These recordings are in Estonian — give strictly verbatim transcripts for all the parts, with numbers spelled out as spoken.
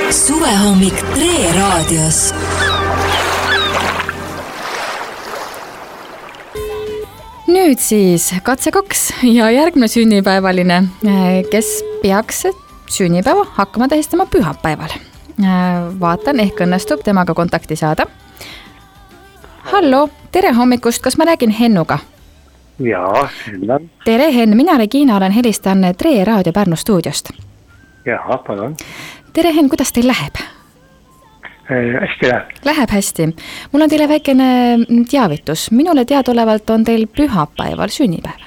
Suvehommik Tre raadios. Nüüd siis katse kaks ja järgmine sünnipäevaline, kes peaks sünnipäeva hakkama tähistama pühapäeval. Vaatan, ehk õnnestub temaga kontakti saada. Hallo, tere hommikust, kas ma räägin Hennuga? Jaa, Henn. Tere Henn, mina Regina olen helistan Tre raadio Pärnu stuudiost. Jaa, palun. Tere Henn, kuidas teil läheb? Hästi läheb. Läheb hästi. Mul on teile väikene teavitus. Minule teadolevalt on teil pühapäeval sünnipäev.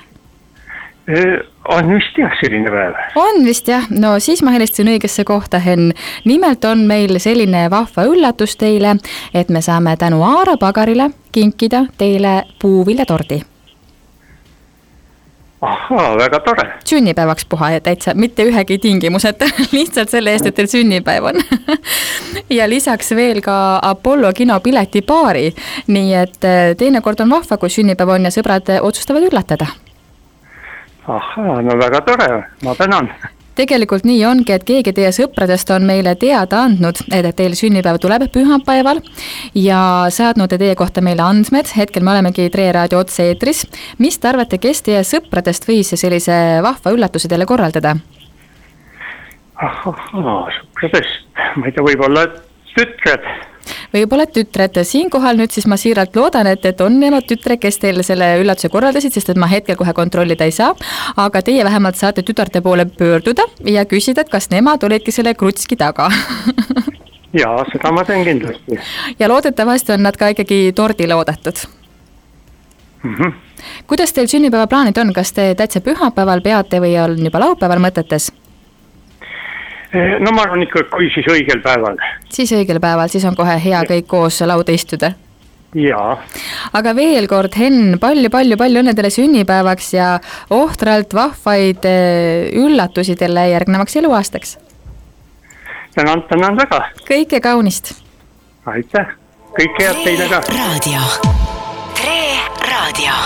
On vist jah selline päev. On vist jah. No siis ma helistasin õigesse kohta, Henn. Nimelt on meil selline vahva üllatus teile, et me saame tänu Aara pagarile kinkida teile puuviljatordi. Ahaa, väga tore. Sünnipäevaks puha ja täitsa mitte ühegi tingimused, lihtsalt selle eest, et teil sünnipäev on. Ja lisaks veel ka Apollo kino piletipaari, nii et teinekord on vahva, kui sünnipäev on ja sõbrad otsustavad üllatada. Ahaa, no väga tore, ma tänan. Tegelikult nii ongi, et keegi teie sõpradest on meile teada andnud, et teil sünnipäev tuleb pühapäeval ja saadnud teie kohta meile andmed. Hetkel me olemegi Tre raadio otse eetris. Mis te arvate, kes teie sõpradest võis sellise vahva üllatuse teile korraldada? Ahaa, sõpradest. Ma ei tea, võib-olla tütred. Võib-olla tütred. Siinkohal nüüd siis ma siiralt loodan, et, et on nemad tütre, kes teile selle üllatuse korraldasid, sest et ma hetkel kohe kontrollida ei saa. Aga teie vähemalt saate tütarte poole pöörduda ja küsida, et kas nemad olidki selle krutski taga. Jaa, seda ma teen kindlasti. Ja loodetavasti on nad ka ikkagi tordile oodatud. Mm-hmm. Kuidas teil sünnipäeva plaanid on? Kas te täitsa pühapäeval peate või on juba laupäeval mõtetes? No ma arvan ikka, kui siis õigel päeval. Siis õigel päeval, siis on kohe hea kõik koos lauda istuda. Jaa. Aga veel kord, Henn, palju, palju, palju õnne teile sünnipäevaks ja ohtralt vahvaid üllatusi teile järgnevaks eluaastaks. Tänan, tänan väga. Kõike kaunist. Aitäh. Kõike head teile ka. Tre raadio. Tre raadio.